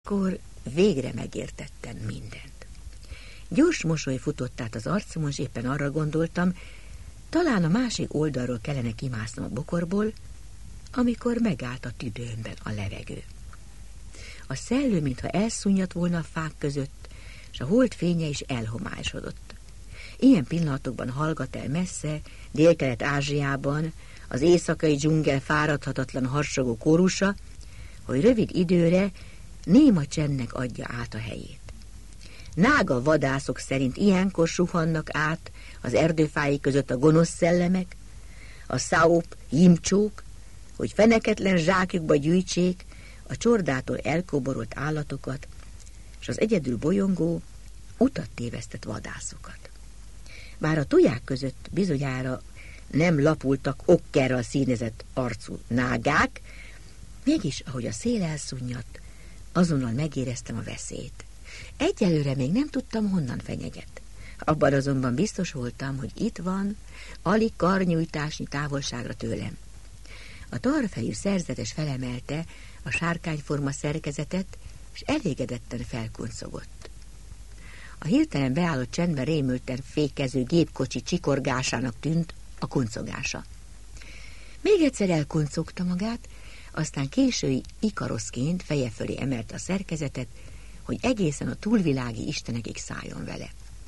Akkor végre megértettem mindent. Gyors mosoly futott át az arcomon, és éppen arra gondoltam, talán a másik oldalról kellene kimásznom a bokorból, amikor megállt a tüdőmben a levegő. A szellő, mintha elszúnyadt volna a fák között, és a hold fénye is elhomályosodott. Ilyen pillanatokban hallgat el messze, Délkelet-Ázsiában az éjszakai dzsungel fáradhatatlan harsogó kórusa, hogy rövid időre néma csendnek adja át a helyét. Nága vadászok szerint ilyenkor suhannak át az erdőfái között a gonosz szellemek, a száop, himcsók, hogy feneketlen zsákjukba gyűjtsék a csordától elkoborolt állatokat, és az egyedül bolyongó, utat tévesztett vadászokat. Bár a tuják között bizonyára nem lapultak okkerral színezett arcú nágák, mégis, ahogy a szél elszúnnyadt, azonnal megéreztem a veszélyt. Egyelőre még nem tudtam, honnan fenyeget. Abban azonban biztos voltam, hogy itt van, alig karnyújtásnyi távolságra tőlem. A tarrfejű szerzetes felemelte a sárkányforma szerkezetet, és elégedetten felkuncogott. A hirtelen beállott csendben rémülten fékező gépkocsi csikorgásának tűnt a kuncogása. Még egyszer elkuncogta magát, aztán késői Ikaroszként feje fölé emelte a szerkezetet, hogy egészen a túlvilági istenekig szálljon vele.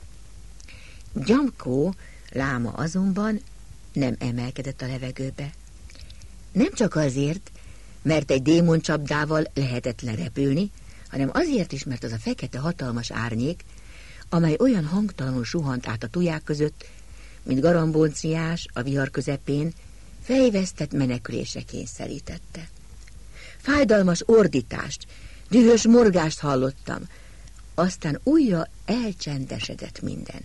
Gyamkó láma azonban nem emelkedett a levegőbe. Nem csak azért, mert egy démoncsapdával lehetetlen repülni, hanem azért is, mert az a fekete hatalmas árnyék, amely olyan hangtalanul suhant át a tuják között, mint garambónciás a vihar közepén, fejvesztett menekülésre kényszerítette. Fájdalmas ordítást, dühös morgást hallottam, aztán újra elcsendesedett minden.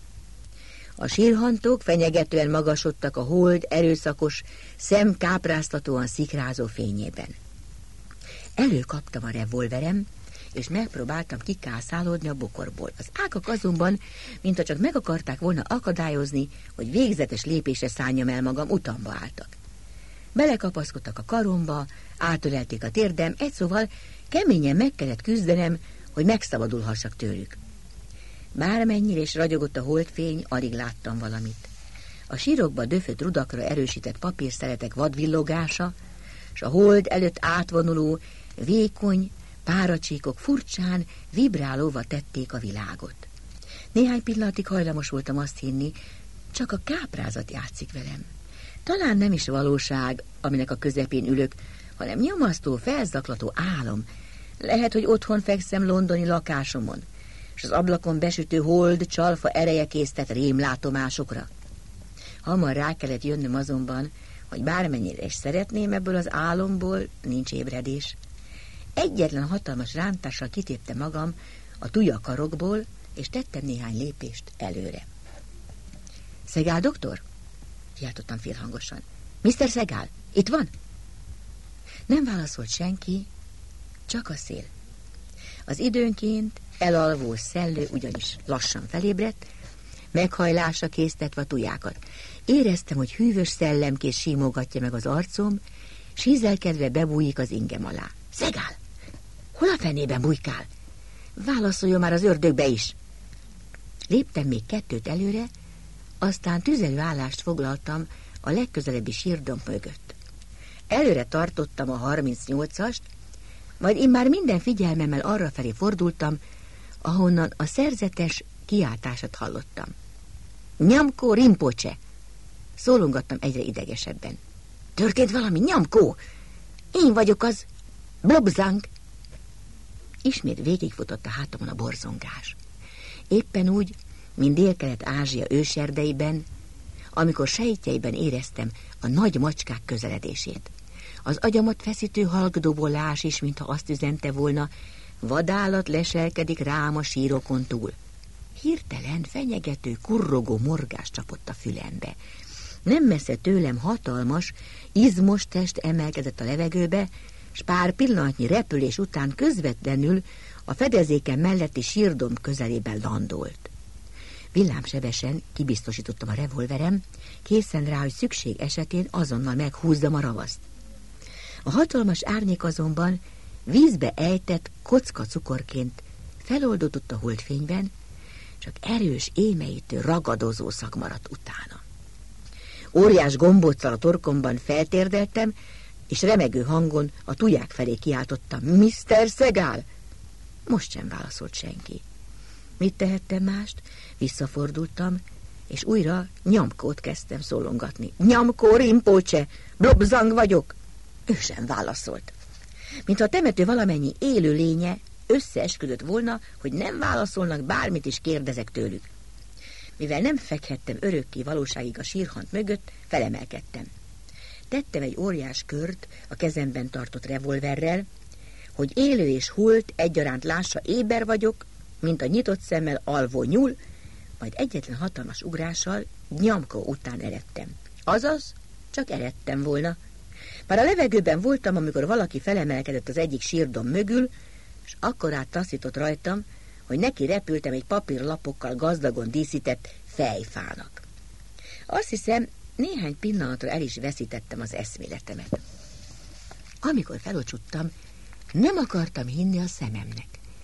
A sírhantok fenyegetően magasodtak a hold erőszakos, szemkápráztatóan szikrázó fényében. Előkaptam a revolverem, és megpróbáltam kikászálódni a bokorból. Az ágak azonban, mintha csak meg akarták volna akadályozni, hogy végzetes lépésre szálljam el magam, utamba álltak. Belekapaszkodtak a karomba, átölelték a térdem, egy szóval keményen meg kellett küzdenem, hogy megszabadulhassak tőlük. Bármennyire is ragyogott a holdfény, alig láttam valamit. A sírokba döfött rudakra erősített papírszeletek vadvillogása, s a hold előtt átvonuló, vékony páracsíkok furcsán, vibrálóva tették a világot. Néhány pillanatig hajlamos voltam azt hinni, csak a káprázat játszik velem. Talán nem is valóság, aminek a közepén ülök, hanem nyomasztó, felzaklató álom. Lehet, hogy otthon fekszem londoni lakásomon, és az ablakon besütő hold csalfa ereje késztet rémlátomásokra. Hamar rá kellett jönnöm azonban, hogy bármennyire is szeretném, ebből az álomból nincs ébredés. Egyetlen hatalmas rántással kitéptem magam a tujakarokból, és tettem néhány lépést előre. Szegál doktor? Kiáltottam félhangosan. Mr. Szegál, itt van? Nem válaszolt senki, csak a szél. Az időnként elalvó szellő ugyanis lassan felébredt, meghajlásra késztetve a tujákat. Éreztem, hogy hűvös szellemkész simogatja meg az arcom, s hízelkedve bebújik az ingem alá. Szegál! Hol a fenében bujkál? Válaszoljon már az ördögbe is! Léptem még 2 előre, aztán tüzelő állást foglaltam a legközelebbi sírdomb mögött. Előre tartottam a 38-ast, majd immár minden figyelmemmel arrafelé fordultam, ahonnan a szerzetes kiáltását hallottam. Nyamkó Rinpoche! Szólongattam egyre idegesebben. Történt valami, Nyamkó? Én vagyok az Blobzang! Ismét végigfutott a hátamon a borzongás. Éppen úgy, mint Délkelet-Ázsia őserdeiben, amikor sejtjeiben éreztem a nagy macskák közeledését. Az agyamat feszítő halkdobolás is, mintha azt üzente volna, vadállat leselkedik rám a sírokon túl. Hirtelen fenyegető, kurrogó morgás csapott a fülembe. Nem messze tőlem hatalmas, izmos test emelkedett a levegőbe, s pár pillanatnyi repülés után közvetlenül a fedezéken melletti sírdomb közelében landolt. Villámsebesen kibiztosítottam a revolverem, készen rá, hogy szükség esetén azonnal meghúzzam a ravaszt. A hatalmas árnyék azonban vízbe ejtett kocka cukorként feloldódott a holdfényben, csak erős, émeítő, ragadozó szag maradt utána. Óriás gombóccal a torkomban feltérdeltem, és remegő hangon a tuják felé kiáltottam: Mr. Szegál! Most sem válaszolt senki. Mit tehettem mást? Visszafordultam, és újra Nyamkót kezdtem szólongatni. Nyamkó, Rimpócse, Blobzang vagyok! Ő sem válaszolt. Mintha a temető valamennyi élő lénye összeesküdött volna, hogy nem válaszolnak, bármit is kérdezek tőlük. Mivel nem fekhettem örökké valóságig a sírhant mögött, felemelkedtem. Tettem egy óriás kört a kezemben tartott revolverrel, hogy élő és hult egyaránt lássa, éber vagyok, mint a nyitott szemmel alvó nyúl, majd egyetlen hatalmas ugrással Nyamkó után eredtem. Azaz, csak eredtem volna. Már a levegőben voltam, amikor valaki felemelkedett az egyik sírdom mögül, és akkorát taszított rajtam, hogy neki repültem egy papírlapokkal gazdagon díszített fejfának. Azt hiszem, néhány pillanatra el is veszítettem az eszméletemet. Amikor felocsuttam, nem akartam hinni a szememnek.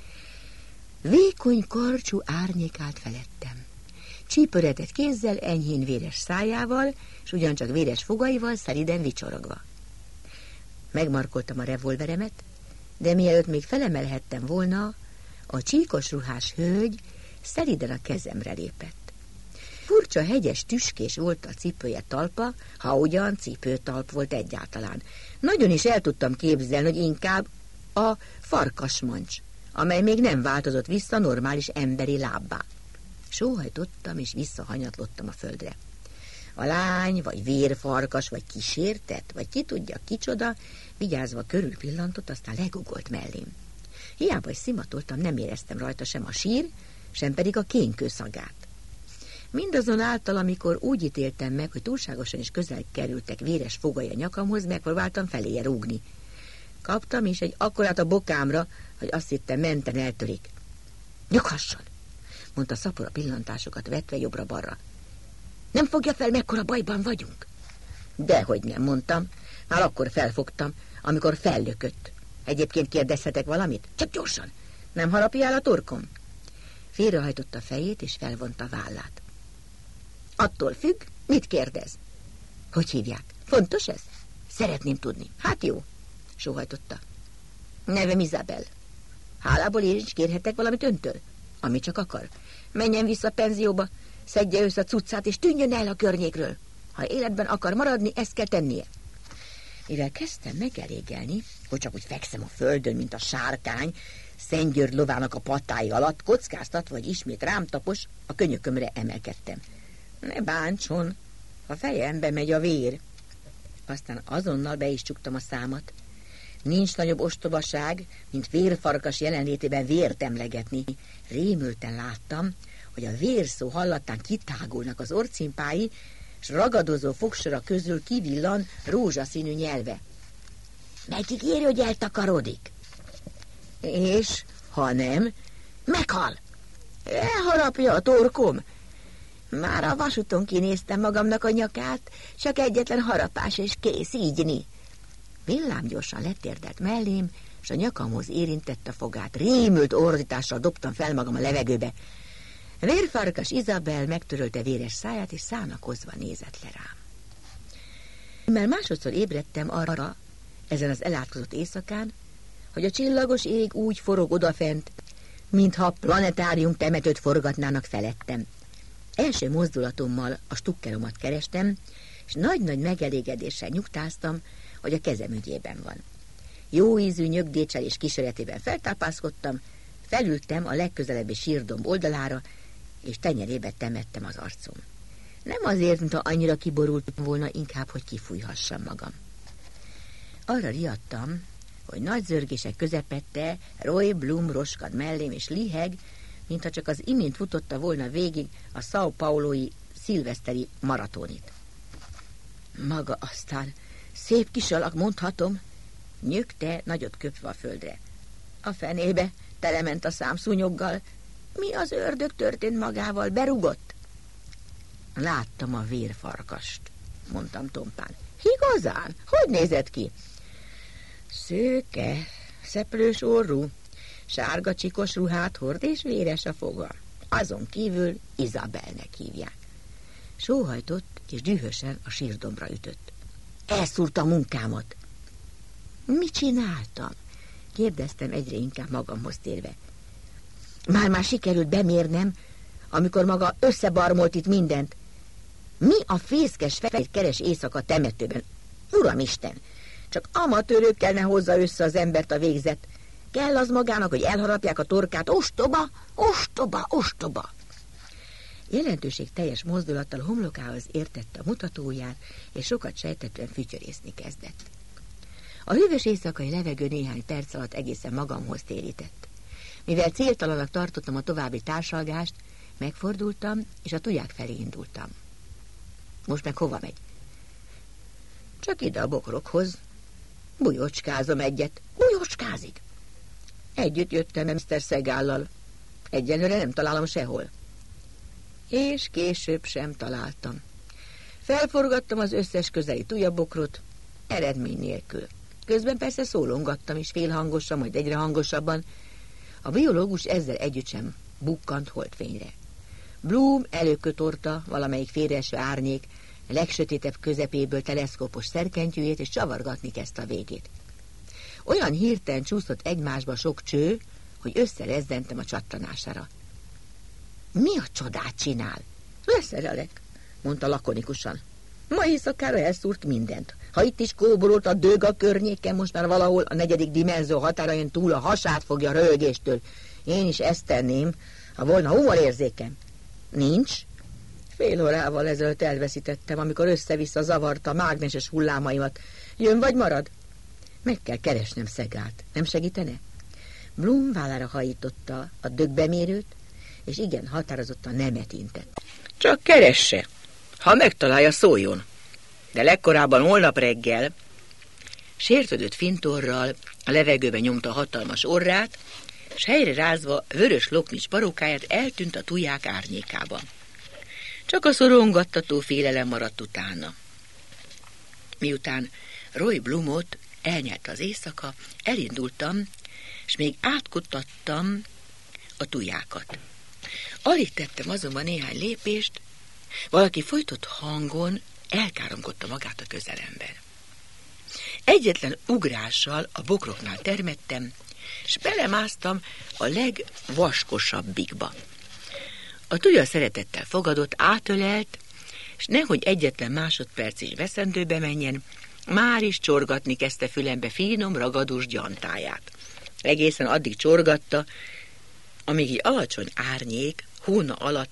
Vékony karcsú árnyék állt felettem. Csípöretett kézzel, enyhén véres szájával, és ugyancsak véres fogaival szeliden vicsorogva. Megmarkoltam a revolveremet, de mielőtt még felemelhettem volna, a csíkos ruhás hölgy szeliden a kezemre lépett. Furcsa, hegyes, tüskés volt a cipője talpa, ha ugyan cipőtalp volt egyáltalán. Nagyon is el tudtam képzelni, hogy inkább a farkasmancs, amely még nem változott vissza normális emberi lábbá. Sóhajtottam és visszahanyatlottam a földre. A lány, vagy vérfarkas, vagy kísértett, vagy ki tudja kicsoda, vigyázva körülpillantott, aztán legugolt mellém. Hiába is szimatoltam, nem éreztem rajta sem a sír, sem pedig a kénkő szagát. Mindazonáltal, amikor úgy ítéltem meg, hogy túlságosan is közel kerültek véres fogai a nyakamhoz, megpróbáltam feléje rúgni. Kaptam is egy akkorát a bokámra, hogy azt hittem, menten eltörik. Nyughasson, mondta szapora pillantásokat vetve jobbra-balra. Nem fogja fel, mekkora bajban vagyunk? Dehogy nem, mondtam. Már akkor felfogtam, amikor fellökött. Egyébként kérdezhetek valamit? Csak gyorsan. Nem harapja el a torkom? Félrehajtotta a fejét, és felvonta a vállát. Attól függ, mit kérdez? Hogy hívják? Fontos ez? Szeretném tudni. Hát jó, sóhajtotta. Nevem Izabel. Hálából én is kérhetek valamit öntől? Ami csak akar. Menjen vissza a penzióba, szedje össze a cuccát, és tűnjön el a környékről. Ha életben akar maradni, ezt kell tennie. Mivel kezdtem megelégelni, hogy csak úgy fekszem a földön, mint a sárkány, Szent György lovának a patái alatt, kockáztatva, hogy ismét rám tapos, a könyökömre emelkedtem. Ne bántson, a fejembe megy a vér. Aztán azonnal be is csuktam a számat. Nincs nagyobb ostobaság, mint vérfarkas jelenlétében vért emlegetni. Rémülten láttam, hogy a vérszó hallatán kitágulnak az orcimpái, s ragadozó fogsora közül kivillan rózsaszínű nyelve. Megígéri, hogy eltakarodik. És ha nem, meghal. Elharapja a torkom. Már a vasúton kinéztem magamnak a nyakát, csak egyetlen harapás és kész, ígyni. Villámgyorsan letérdelt mellém, s a nyakamhoz érintette a fogát. Rémült ordítással dobtam fel magam a levegőbe. Vérfarkas Izabel megtörölte véres száját, és szánakozva nézett le rám. Mert másodszor ébredtem arra, ezen az elátkozott éjszakán, hogy a csillagos ég úgy forog odafent, mintha planetárium temetőt forgatnának felettem. Első mozdulatommal a stukkeromat kerestem, és nagy-nagy megelégedéssel nyugtáztam, hogy a kezem ügyében van. Jó ízű nyögdécselés kíséretében feltápászkodtam, felültem a legközelebbi sírdomb oldalára, és tenyerébe temettem az arcom. Nem azért, mintha annyira kiborult volna, inkább, hogy kifújhassam magam. Arra riadtam, hogy nagy zörgések közepette Roy Bloom roskad mellém, és liheg, mintha csak az imént futotta volna végig a São Paulói szilveszteri maratonit. Maga aztán szép kis alak, mondhatom, nyögte, nagyot köpve a földre. A fenébe telement a számszúnyoggal. Mi az ördög történt magával? Berugott? Láttam a vérfarkast, mondtam tompán. Igazán? Hogy nézett ki? Szőke, szeplős orrú, sárga csikos ruhát hord és véres a foga. Azon kívül Izabelnek hívják. Sóhajtott és dühösen a sírdombra ütött. Elszúrta a munkámat. Mit csináltam? Kérdeztem egyre inkább magamhoz térve. Már sikerült bemérnem, amikor maga összebarmolt itt mindent. Mi a fészkes fehér keres éjszaka temetőben? Uramisten, csak amatőrökkel ne hozza össze az embert a végzet. Kell az magának, hogy elharapják a torkát. Ostoba, ostoba, ostoba. Jelentőség teljes mozdulattal homlokához értette a mutatóját, és sokat sejtetően fütyörészni kezdett. A hűvös éjszakai levegő néhány perc alatt egészen magamhoz térített. Mivel céltalanak tartottam a további társalgást, megfordultam, és a tuják felé indultam. Most meg hova megy? Csak ide a bokrokhoz. Bujocskázom egyet. Bujocskázik. Együtt jöttem Mr. Szegállal. Egyenlőre nem találom sehol. És később sem találtam. Felforgattam az összes közeli tujabokrot, eredmény nélkül. Közben persze szólongattam is félhangosan, majd egyre hangosabban. A biológus ezzel együtt sem bukkant holdfényre. Bloom előkötorta valamelyik félreeső árnyék legsötétebb közepéből teleszkópos szerkentyűjét, és csavargatni kezdte a végét. Olyan hirtelen csúszott egymásba sok cső, hogy összerezdentem a csattanására. Mi a csodát csinál? Leszerelek, mondta lakonikusan. Ma éjszakára elszúrt mindent. Ha itt is kóborolt a dög a környéken, most már valahol a 4. dimenzió határain túl a hasát fogja röhögéstől. Én is ezt tenném, ha volna humorérzékem. Nincs. Fél órával ezelőtt elveszítettem, amikor össze-vissza zavarta a mágneses hullámaimat. Jön vagy marad? Meg kell keresnem Szegált. Nem segítene? Bloom vállára hajította a dögbemérőt, és igen határozottan nemet intett. Csak keresse. Ha megtalálja, szóljon. De legkorábban holnap reggel. Sértődött fintorral a levegőbe nyomta a hatalmas orrát, s helyre rázva vörös loknics parókáját eltűnt a tuják árnyékában. Csak a szorongattató félelem maradt utána. Miután Roy Bloomot elnyelte az éjszaka, elindultam, és még átkutattam a tujákat. Alig tettem azonban néhány lépést, valaki folytott hangon elkáromkodta magát a közelemben. Egyetlen ugrással a bokroknál termettem, és belemásztam a legvaskosabbikba. A tuja szeretettel fogadott, átölelt, és nehogy egyetlen másodperc is veszendőbe menjen, már is csorgatni kezdte fülembe finom, ragadós gyantáját. Egészen addig csorgatta, amíg egy alacsony árnyék hóna alatt